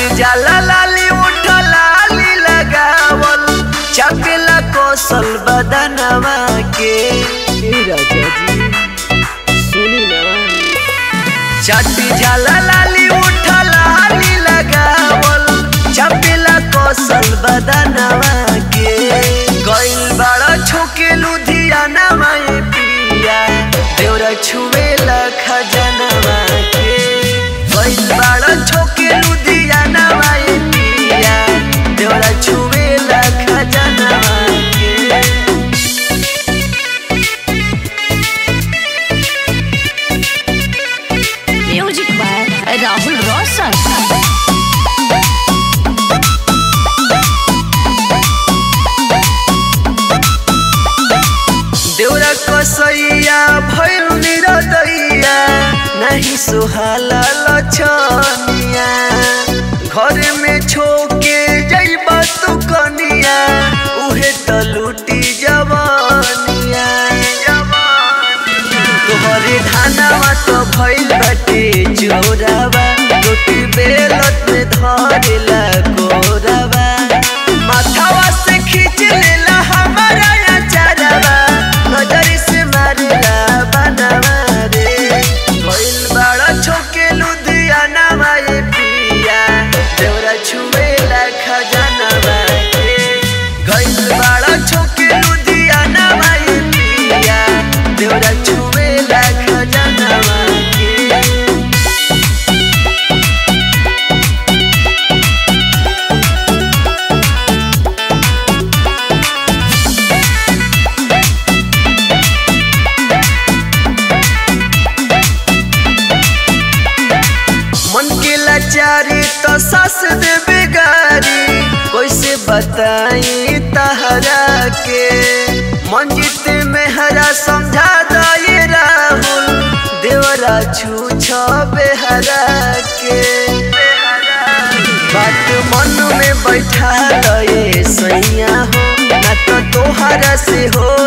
जाला लाली उठा लाली लगावल चपेला कौशल बदनवा के राजा जी सुनी ना। चटी जाला लाली उठा लाली लगावल चपेला कौशल बदनवा के गइल बड़ा छोके लुधियाना में पिया देवरा छुएला खजनवा के गइल बड़ा छोके लुधियाना में पिया देवरा छुएला खजनवा के। Music by Rahul Roshan. देवरा कसैया भइल निरदैया नहीं सुहाला लछनिया घर में छोके जइबा तू कनिया उहे त लूटी जवानिया तोहरे धानावा तो भइल बाटे चोरावा रोटी बेलत में धरेला कोरावा माथावा से खींच लेला हमारा अचारवा नजर से मारेला बनवा रे गइल बड़ा छोके लुधियाना में पिया देवरा छुएला खजनवा के गइल बड़ा छोके लुधियाना में पिया देवरा छुएला खजनवा के। मन के लाचारी तो सास दे बेगारी कैसे बताई तहरा के मन जीते में हरा समझा दे राहुल देवरा छूछ बेहरा के बात मन में बैठा दे सैया हो ना तो तोहरा से हो